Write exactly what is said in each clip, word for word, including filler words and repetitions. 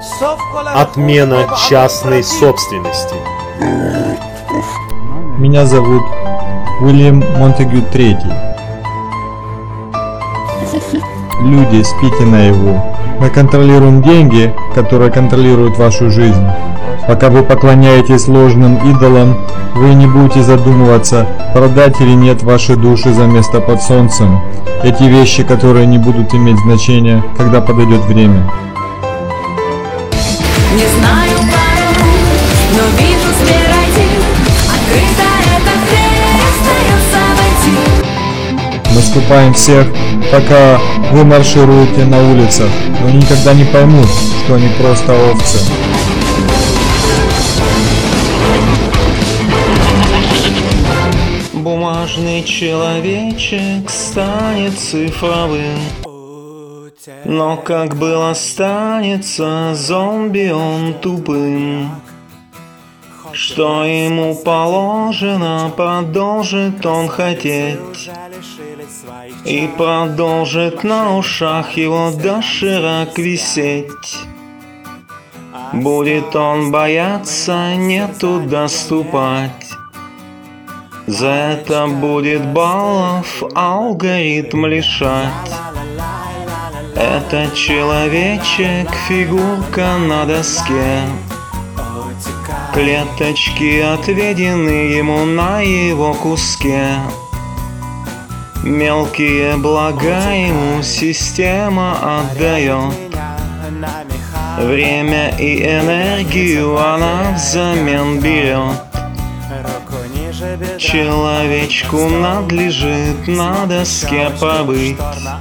Отмена частной собственности. Меня зовут Уильям Монтегю третий. Люди, спите наяву. Мы контролируем деньги, которые контролируют вашу жизнь. Пока вы поклоняетесь ложным идолам, вы не будете задумываться, продать или нет ваши души за место под солнцем. Эти вещи, которые не будут иметь значения, когда подойдет время. Не знаю пару, но вижу зверь один. Открыто эта дверь, остается войти. Мы скупаем всех, пока вы маршируете на улицах, но никогда не поймут, что они просто овцы. Бумажный человечек станет цифровым, но как был останется зомби он тупым. Что ему положено, продолжит он хотеть, и продолжит на ушах его доширак висеть. Будет он бояться не туда ступать, за это будет баллов алгоритм лишать. Это человечек, фигурка на доске. Клеточки отведены ему на его куске. Мелкие блага ему система отдает. Время и энергию она взамен берет. Человечку надлежит на доске побыть,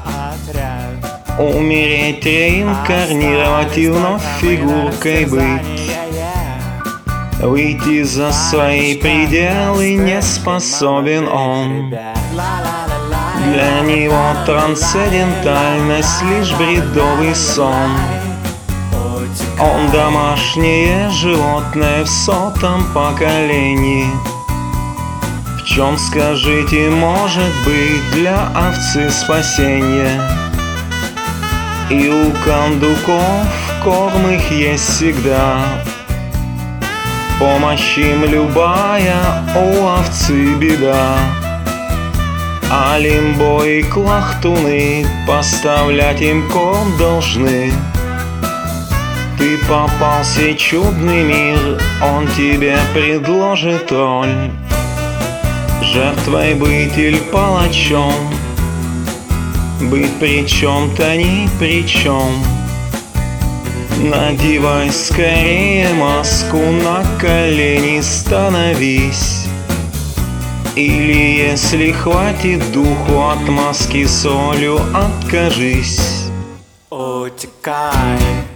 умереть, реинкарнировать и вновь фигуркой быть. Выйти за свои пределы не способен он. Для него трансцендентальность лишь бредовый сон. Он домашнее животное в сотом поколении. В чем, скажите, может быть для овцы спасение? И у кондуков корм их есть всегда. Помощь им любая, у овцы беда. А лимбо и клахтуны поставлять им корм должны. Ты попался чудный мир, он тебе предложит роль. Жертвой быть или палачом, быть при чем-то ни при чем. Надевай скорее маску, на колени становись. Или если хватит духу, от маски солью откажись. Утекай.